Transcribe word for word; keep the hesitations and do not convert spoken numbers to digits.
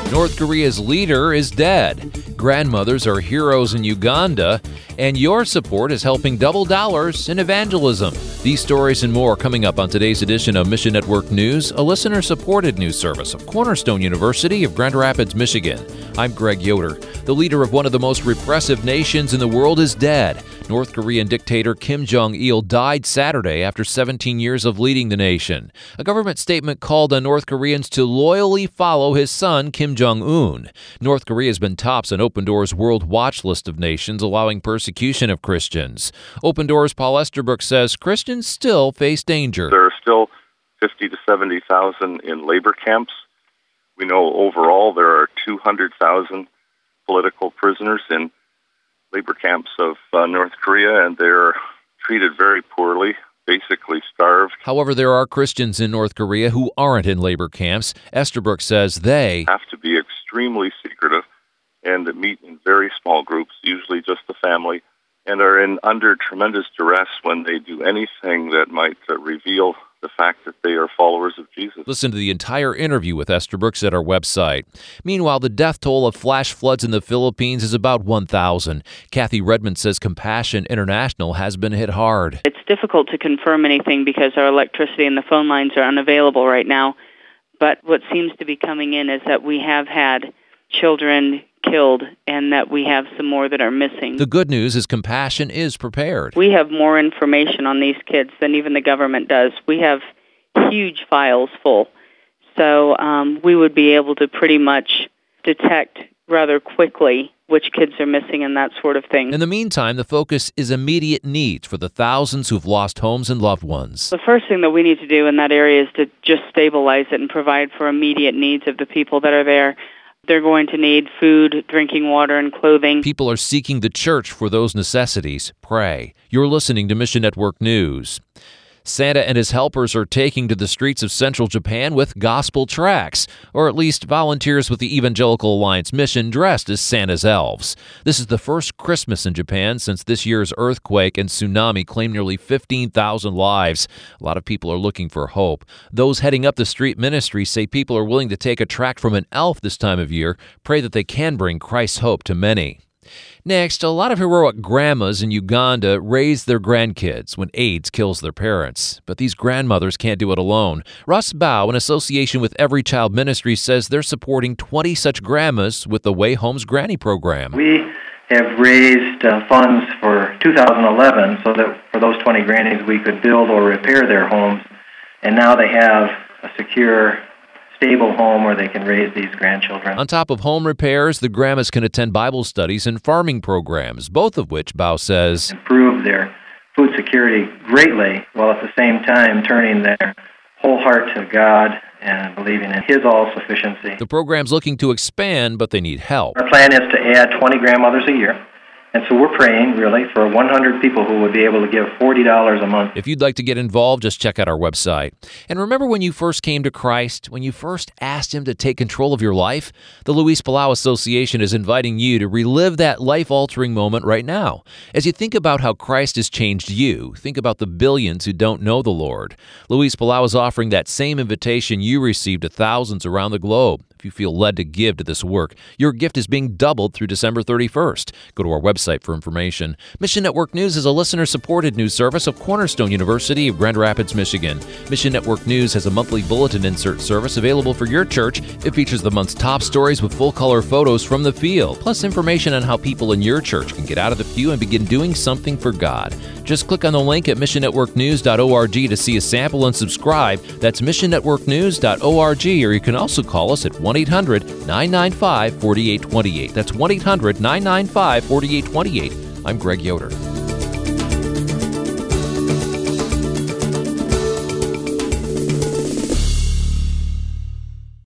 North Korea's leader is dead. Grandmothers are heroes in Uganda, and your support is helping double dollars in evangelism. These stories and more coming up on today's edition of Mission Network News, a listener-supported news service of Cornerstone University of Grand Rapids, Michigan. I'm Greg Yoder. The leader of one of the most repressive nations in the world is dead. North Korean dictator Kim Jong-il died Saturday after seventeen years of leading the nation. A government statement called on North Koreans to loyally follow his son, Kim Jong-un. North Korea has been tops on Open Doors' World Watch list of nations allowing persecution of Christians. Open Doors' Paul Esterbrook says Christians still face danger. There are still fifty to seventy thousand in labor camps. We know overall there are two hundred thousand political prisoners in labor camps of uh, North Korea, and they're treated very poorly, basically starved. However, there are Christians in North Korea who aren't in labor camps. Esterbrook says they have to be extremely secretive and meet in very small groups, usually just the family, and are in under tremendous duress when they do anything that might uh, reveal the fact that they are followers of Jesus. Listen to the entire interview with Esterbrook at our website. Meanwhile, the death toll of flash floods in the Philippines is about one thousand. Kathy Redmond says Compassion International has been hit hard. It's difficult to confirm anything because our electricity and the phone lines are unavailable right now. But what seems to be coming in is that we have had children killed and that we have some more that are missing. The good news is Compassion is prepared. We have more information on these kids than even the government does. We have huge files full. So um, we would be able to pretty much detect rather quickly which kids are missing and that sort of thing. In the meantime, the focus is immediate needs for the thousands who've lost homes and loved ones. The first thing that we need to do in that area is to just stabilize it and provide for immediate needs of the people that are there. They're going to need food, drinking water, and clothing. People are seeking the church for those necessities. Pray. You're listening to Mission Network News. Santa and his helpers are taking to the streets of central Japan with gospel tracts, or at least volunteers with the Evangelical Alliance mission dressed as Santa's elves. This is the first Christmas in Japan since this year's earthquake and tsunami claimed nearly fifteen thousand lives. A lot of people are looking for hope. Those heading up the street ministry say people are willing to take a tract from an elf this time of year, pray that they can bring Christ's hope to many. Next, a lot of heroic grandmas in Uganda raise their grandkids when AIDS kills their parents. But these grandmothers can't do it alone. Russ Bow, in association with Every Child Ministry, says they're supporting twenty such grandmas with the Way Home's Granny program. We have raised uh, funds for two thousand eleven so that for those twenty grannies we could build or repair their homes. And now they have a secure, stable home where they can raise these grandchildren. On top of home repairs, the grandmas can attend Bible studies and farming programs, both of which, Bow says, improve their food security greatly, while at the same time turning their whole heart to God and believing in His all-sufficiency. The program's looking to expand, but they need help. Our plan is to add twenty grandmothers a year. And so we're praying, really, for one hundred people who would be able to give forty dollars a month. If you'd like to get involved, just check out our website. And remember when you first came to Christ, when you first asked Him to take control of your life? The Luis Palau Association is inviting you to relive that life-altering moment right now. As you think about how Christ has changed you, think about the billions who don't know the Lord. Luis Palau is offering that same invitation you received to thousands around the globe. If you feel led to give to this work, your gift is being doubled through December thirty-first. Go to our website for information. Mission Network News is a listener-supported news service of Cornerstone University of Grand Rapids, Michigan. Mission Network News has a monthly bulletin insert service available for your church. It features the month's top stories with full-color photos from the field, plus information on how people in your church can get out of the pew and begin doing something for God. Just click on the link at mission network news dot org to see a sample and subscribe. That's mission network news dot org, or you can also call us at one eight hundred nine nine five four eight two eight. That's one eight hundred nine nine five four eight two eight. I'm Greg Yoder.